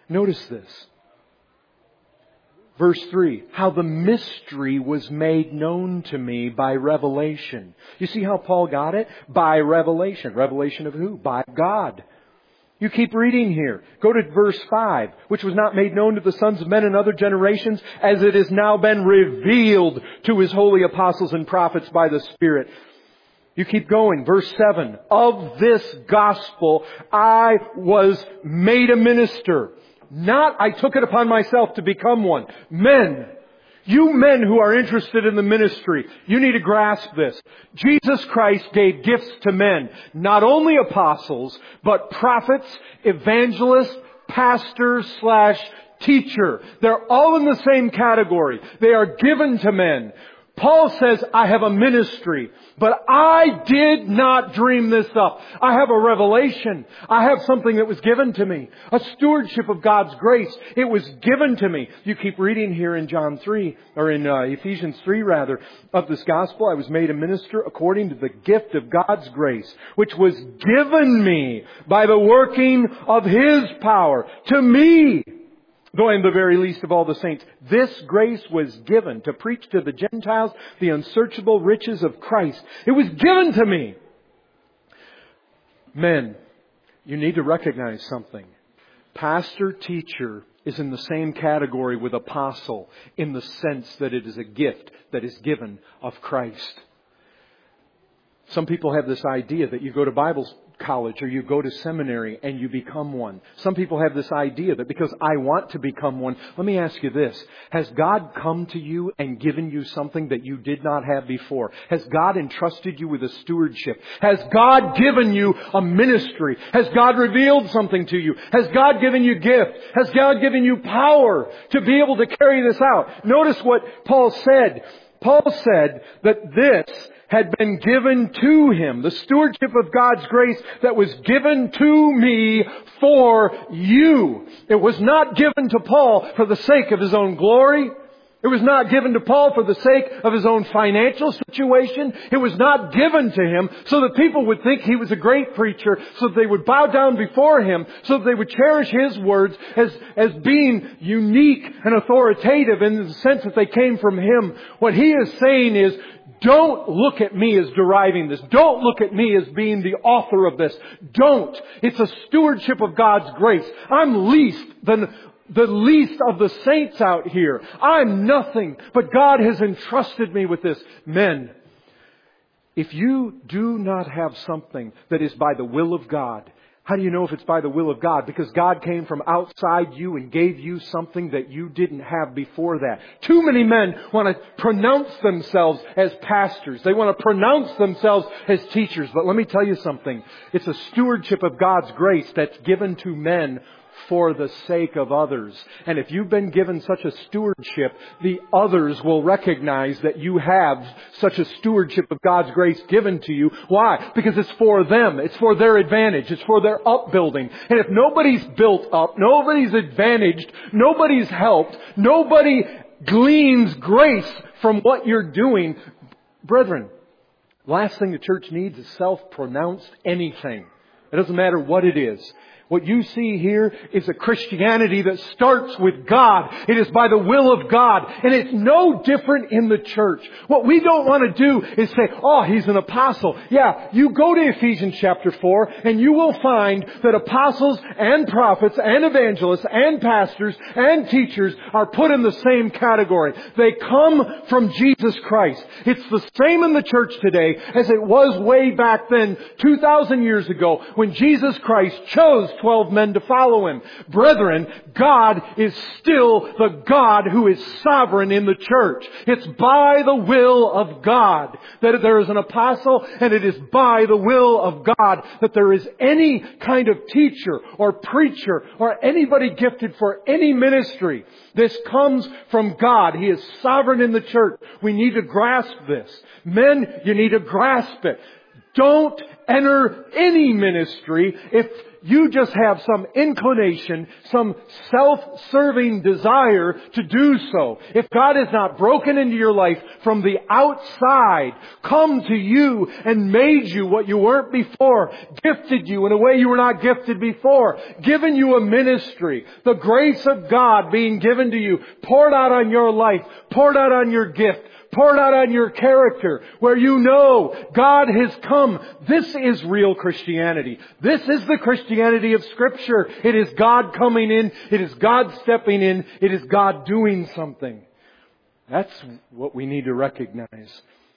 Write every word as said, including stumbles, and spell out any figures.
Notice this. Verse three, how the mystery was made known to me by revelation. You see how Paul got it? By revelation. Revelation of who? By God. You keep reading here. Go to verse five, which was not made known to the sons of men in other generations, as it has now been revealed to His holy apostles and prophets by the Spirit. You keep going. Verse seven, of this gospel I was made a minister. Not I took it upon myself to become one. Men, you men who are interested in the ministry, you need to grasp this. Jesus Christ gave gifts to men, not only apostles, but prophets, evangelists, pastors slash teacher. They're all in the same category. They are given to men. Paul says, I have a ministry, but I did not dream this up. I have a revelation. I have something that was given to me. A stewardship of God's grace. It was given to me. You keep reading here in John three, or in uh, Ephesians three rather, of this gospel. I was made a minister according to the gift of God's grace, which was given me by the working of His power to me. Though I am the very least of all the saints, this grace was given to preach to the Gentiles the unsearchable riches of Christ. It was given to me. Men, you need to recognize something. Pastor, teacher is in the same category with apostle in the sense that it is a gift that is given of Christ. Some people have this idea that you go to Bible college or you go to seminary and you become one. Some people have this idea that because I want to become one. Let me ask you this. Has God come to you and given you something that you did not have before? Has God entrusted you with a stewardship? Has God given you a ministry? Has God revealed something to you? Has God given you gift? Has God given you power to be able to carry this out? Notice what Paul said. Paul said that this had been given to him, the stewardship of God's grace that was given to me for you. It was not given to Paul for the sake of his own glory. It was not given to Paul for the sake of his own financial situation. It was not given to him so that people would think he was a great preacher, so that they would bow down before him, so that they would cherish his words as, as being unique and authoritative in the sense that they came from him. What he is saying is, don't look at me as deriving this. Don't look at me as being the author of this. Don't. It's a stewardship of God's grace. I'm least than the least of the saints out here. I'm nothing, but God has entrusted me with this. Men, if you do not have something that is by the will of God, how do you know if it's by the will of God? Because God came from outside you and gave you something that you didn't have before that. Too many men want to pronounce themselves as pastors. They want to pronounce themselves as teachers. But let me tell you something. It's a stewardship of God's grace that's given to men for the sake of others. And if you've been given such a stewardship, the others will recognize that you have such a stewardship of God's grace given to you. Why? Because it's for them. It's for their advantage. It's for their upbuilding. And if nobody's built up, nobody's advantaged, nobody's helped, nobody gleans grace from what you're doing, brethren, last thing the church needs is self-pronounced anything. It doesn't matter what it is. What you see here is a Christianity that starts with God. It is by the will of God. And it's no different in the church. What we don't want to do is say, oh, he's an apostle. Yeah, you go to Ephesians chapter four and you will find that apostles and prophets and evangelists and pastors and teachers are put in the same category. They come from Jesus Christ. It's the same in the church today as it was way back then, two thousand years ago, when Jesus Christ chose twelve men to follow Him. Brethren, God is still the God who is sovereign in the church. It's by the will of God that there is an apostle, and it is by the will of God that there is any kind of teacher or preacher or anybody gifted for any ministry. This comes from God. He is sovereign in the church. We need to grasp this. Men, you need to grasp it. Don't enter any ministry if you just have some inclination, some self-serving desire to do so. If God has not broken into your life from the outside, come to you and made you what you weren't before, gifted you in a way you were not gifted before, given you a ministry, the grace of God being given to you, poured out on your life, poured out on your gift, poured out on your character, where you know God has come. This is real Christianity. This is the Christianity of Scripture. It is God coming in. It is God stepping in. It is God doing something. That's what we need to recognize.